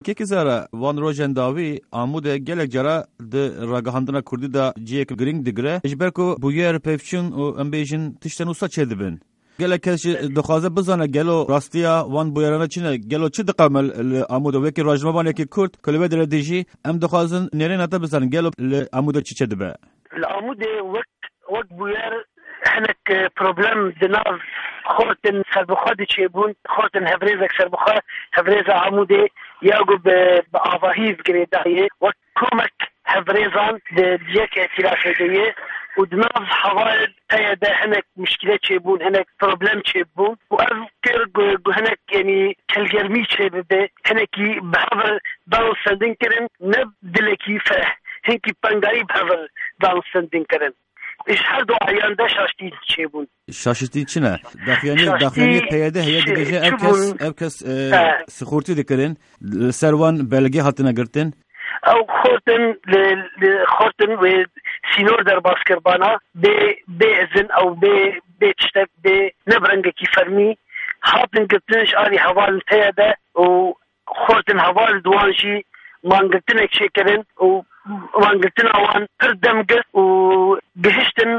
Keki zara van rojen davi amude gelek jara de ragahandına kurdi da ciyek gring digre. Ejberko bu yer pevçun o embejin tişten usta çedibin. Gelek keşi dokhaze bizane gelo rastiya van bu yerana çine gelo çi diqamel amude veki rajmaban eki kurt kulübe dere deji em dokhazın neren ata bizane gelo amude çi çedibe. Amude vek bu yer هناك بروبلم دناف خورتن سربخادي تشيبون خورتن هفريزك سربخا هفريزا عمودي ياقو بآفاهيف قريداية وكومك هفريزان ديك اعتراف ديه ودناف حوالد تايدا هناك مشكلة تشيبون هناك بروبلم تشيبون وأذكر هناك يعني كالجرمي تشيبه هناك بهذا داون سندين كرن نبدلكي فه هنكي بانغاري بهذا داون سندين كرن İş her doğayanda şaştı çebun. Şaştı içine. Daxiyani peyde heye digece evkes sıxurti dikirin. Servan belge hatına girtin. Ew xortin ve sinor derbaskir bana be ezin ew be tiştek be nebrengekî fermî hatin girtin ali hevalin peyde û xortin heval duwan jî mangirtinek çêkirin û وانقلتنا وان اردمج وجهشتن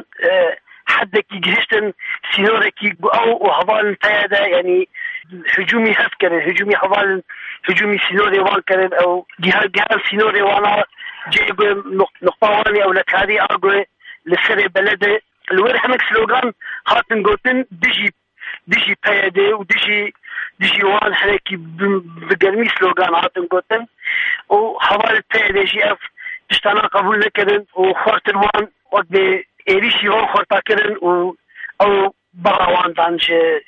حدك جهشتن سينوركي او وهضال تايدا يعني هجومي هفكر هجومي هضال هجومي سينوري وان كان او جهال سينوري وانا جايب نقطه واني او لك هذه اقوى لسري بلده الوير حمك سلوغان هاتن قوتن ديجي تايدا وديجي وان حنكي بقرمي سلوغان هاتن قوتن وهضال تايدا جي اف تشتانا قبول نكرن وخورتن وان وقت إيريشي وان خورتا كرن أو بغوان دانش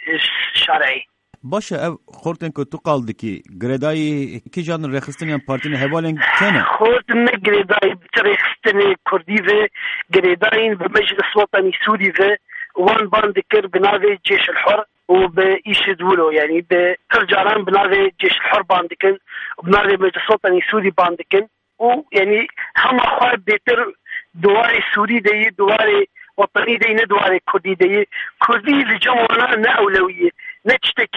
شرعي. باشه ev خورتن که تو قالدی کی گردایی کی جان رخستنیان پارتین هوالن کنه خورتن نه گردایی بترخستنی کردی و گرداین به مجلس وطنی سوری و وان باند کر بناوی جيش الحر وبإيش دولو يعني بترجعان بناوي جيش الحر باندكن وبناوي مجلس وطني سوري باندكن ويعني هم أخوات بيتر دواري سوري دي دواري وطني دي ندواري كردي دي كردي لجمعنا نا أولوية نتشتكي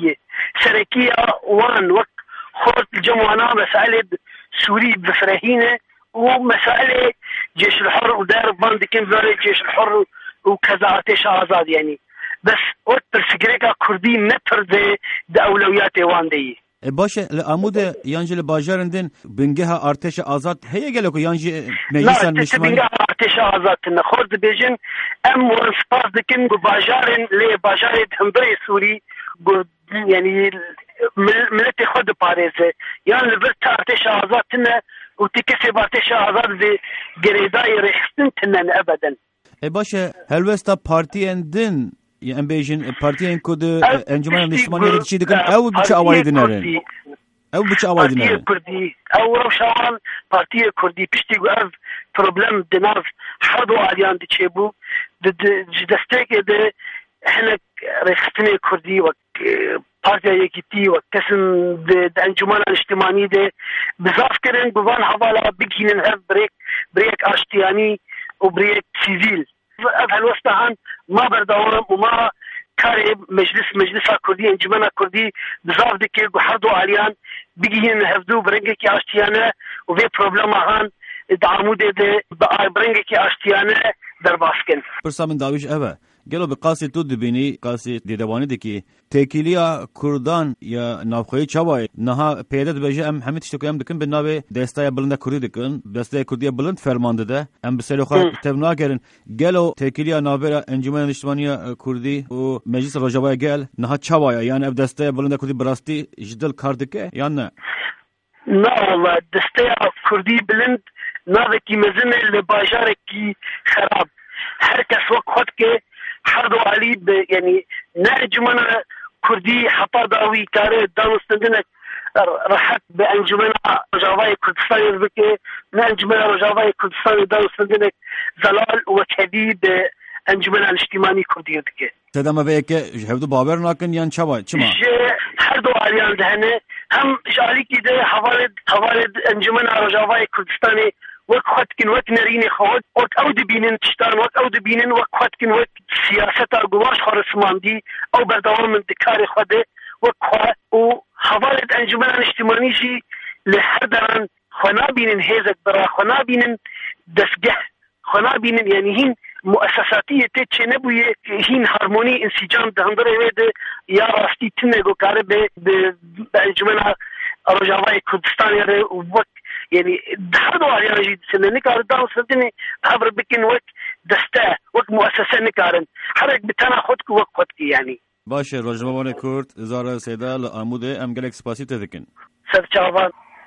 سركية وان وقت خورت الجمعنا مسألة سوري بفراهينة ومسألة جيش الحر ودار باندكين فاري جيش الحر وكذا عتيش آزاد يعني بس وقت الفكرة كردي نتر دي أولويات وان دي باشه لعمود یانجل باجارندن بنگه ارتش آزاد هي گلو که یانجی مجلسن مشمن بنگه ارتش آزاد نخورد بیجن ام ورسپاس دکن باجارن لی باجار هندای سوری يعني ملت خود پاريزه يعني لبرت ارتش آزاد تنه وتكسب ارتش آزاد في جريداي رخصتن تنن ابدا باشه هلوستا پارتیندن yani bejin partiyen kodu encuman Müslümanları çi dikin ev biçi avaydınların. Ev biçi avaydınların. Kurdi ev şawan partiye kurdi pişti ev problem dinav hardo alyan diçebu destek de هناك رخصتني كردي وبارتيا يكتي وكسن انجمان الاجتماعي ده بزاف كرن بوان حوالا بيجين هاف بريك اشتياني وبريك سيفيل هالوسطهان ما بردوام وما كارب مجلس كردي انجمان كردي بزاف دكي حردو عليان بيجين هفدو برنجكي اشتيانه وفي بروبلم هان دعمو ده برنجكي اشتيانه درباسكن برسامن داویش اوه گلو به قاسی تو دبینی قاسی دیدوانی دکی تکیلیا کردان یا نافخوی چوای نها پیدت بجه ام همه تشتکویم دکن به ناو دستای بلند کردی دکن دستای کردی بلند فرمانده ده ام بسیار خواه تبنا گرن گلو تکیلیا ناوبرا انجمن اجتماعی کردی و مجلس رجوای گل نها چوای یعنی اف دستای بلند کردی براستی جدل کاردکه یا نه نه والله دستای کردی بلند ناوکی مزن لباجارکی خراب هر کس وقت که حردو علي يعني نجمنا كردي حطا داوي كاري دانستندنك راحت بانجمنا رجاوي كردستان بكي نجمنا رجاوي كردستان دانستندنك زلال وكدي بانجمنا الاجتماعي كردي بكي تدام بيك هفدو باور ناكن يان چوا چما حردو عليان دهنه هم جالي كده حوالد انجمنا رجاوي كردستاني وقتكن وقت نريني خود وقت أود بينن تشتان وقت أود بينن وقتكن وقت سياسة قواش خرسمان دي أو بردوام من دكاري خوده وقت وحوالد أنجمان اجتماعي شي لحدران خنابين هيزك برا خنابين دسجه خنابين يعني هين مؤسساتية تتش نبوي هين هارموني انسجام دهندري ويد يا راستي تنگو كاره بأنجمنا رجاوای کردستان یاره وقت يعني هر دوار يعني جد سنة نكار دام سنتني عبر بكين وقت دسته وقت مؤسسة نكارن حرك بتنا خدك وقت يعني باشه راجموان کرد زار سیدا لآموده ام گلک سپاسی تذکن سرچاوان